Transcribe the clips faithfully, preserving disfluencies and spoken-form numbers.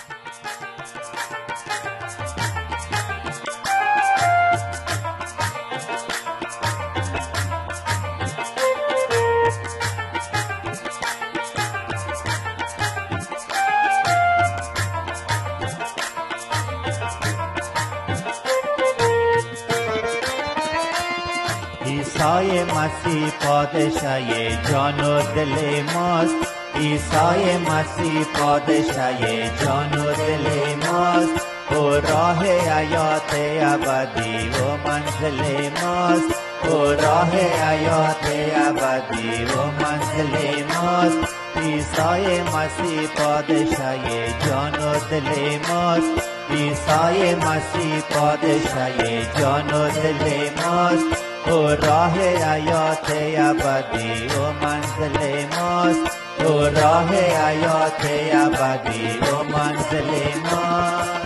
عیسی مسیح پادشاه جان و دل ماست، عیسی مسیح پادشاه جان و دل ماست، او راه حیات ابدی و منزل ماست، او راه حیات ابدی و منزل ماست. عیسی مسیح پادشاه جان و دل ماست، عیسی مسیح پادشاه جان و دل ماست، او راه حیات ابدی و منزل ماست، او راه حیات ابدی و منزل ماست.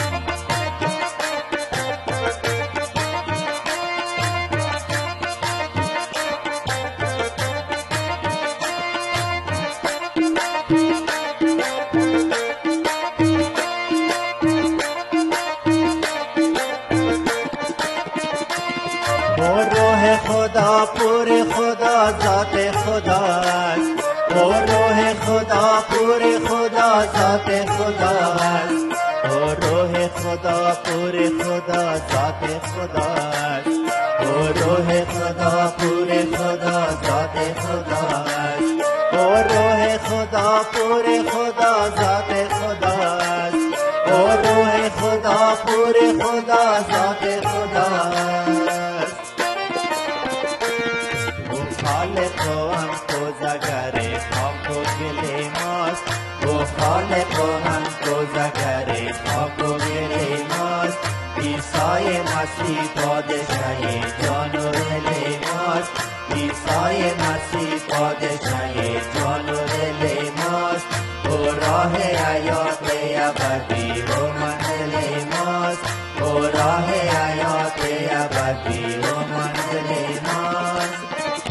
خدا پور خدا ذات خدا است، او روح خدا پور خدا ذات خدا است، او روح خدا پور خدا ذات خدا است، او روح خدا پور خدا ذات خدا است، او روح خدا پور خدا ذات خدا است، او روح خدا پور خدا ذات خدا است. خالق و هم کوزگر خاک و گل ماست، او خالق و هم کوزگر خاک و گل ماست. عیسی مسیح پادشاه جان و دل ماست، عیسی مسیح پادشاه جان و دل ماست، او راه حیات ابدی و منزل ماست، او راه حیات ابدی و منزل ماست.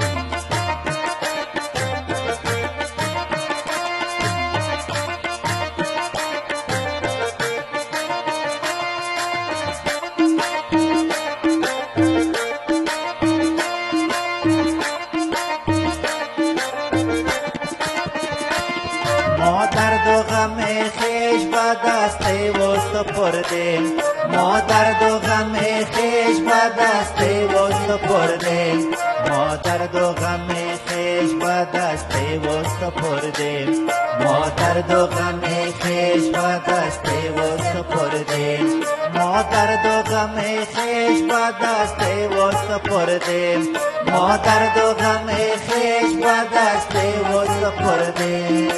ما درد و غم خویش به دست او سپردیم، ما درد و غم خویش به دست او سپردیم، ما درد و غم خویش به دست او سپردیم، ما درد و غم خویش به دست او سپردیم، ما درد و غم خویش به دست او سپردیم، ما درد و غم خویش به دست او سپردیم.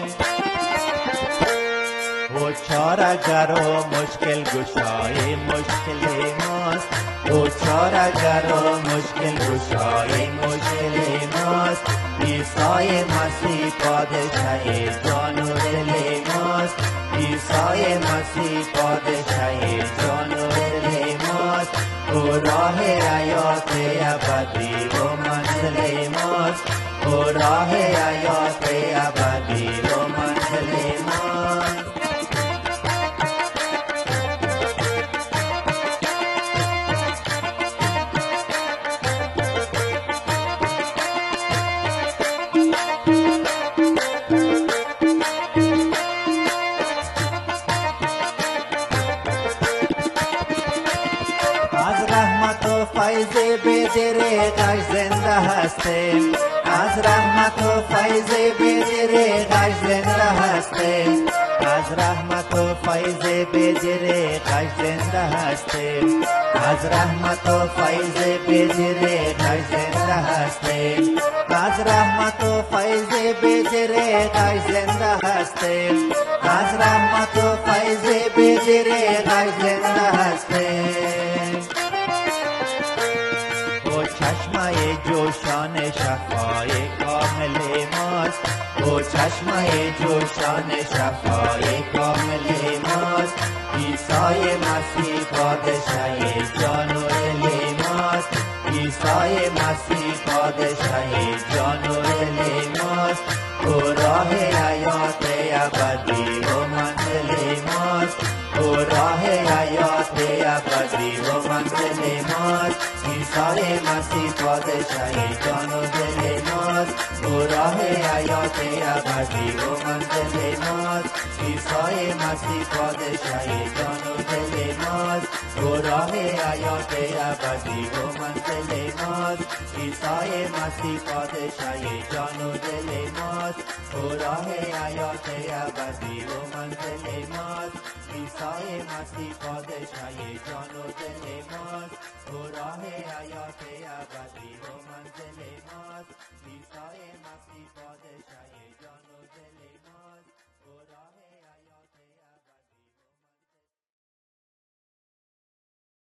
او چاره‌گر و مشکل گشای مشکل ماست، او چاره‌گر و مشکل گشای مشکل ماست. عیسی مسیح پادشاه جان و دل ماست، عیسی مسیح پادشاه جان و دل ماست، او راه حیات ابدی و منزل ماست، او راه حیات ابدی و منزل ماست. فیض بدرغش زنده هستیم، از رحمت و فیض بدرغش زنده هستیم، از رحمت و فیض بدرغش زنده هستیم، از رحمت و فیض بدرغش زنده هستیم، از رحمت و فیض بدرغش زنده هستیم، از رحمت و فیض بدرغش زنده هستیم. چشمه جوشان شفای کامل ماست، او چشمه جوشان شفای کامل ماست. عیسی مسیح پادشاه جان و دل ماست، عیسی مسیح پادشاه جان و دل ماست، او راه حیات ابدی و منزل مسیح پادشاه جان و دل ماست، او راه حیات ابدی و منزل ماست. عیسی مسیح پادشاه جان و دل ماست، او راه حیات ابدی و منزل ماست. عیسی مسیح پادشاه جان و دل ماست، او راه حیات ابدی و منزل ماست. عیسی مسیح پادشاه جان و دل ماست، او راه حیات ابدی و منزل ماست. عیسی مسیح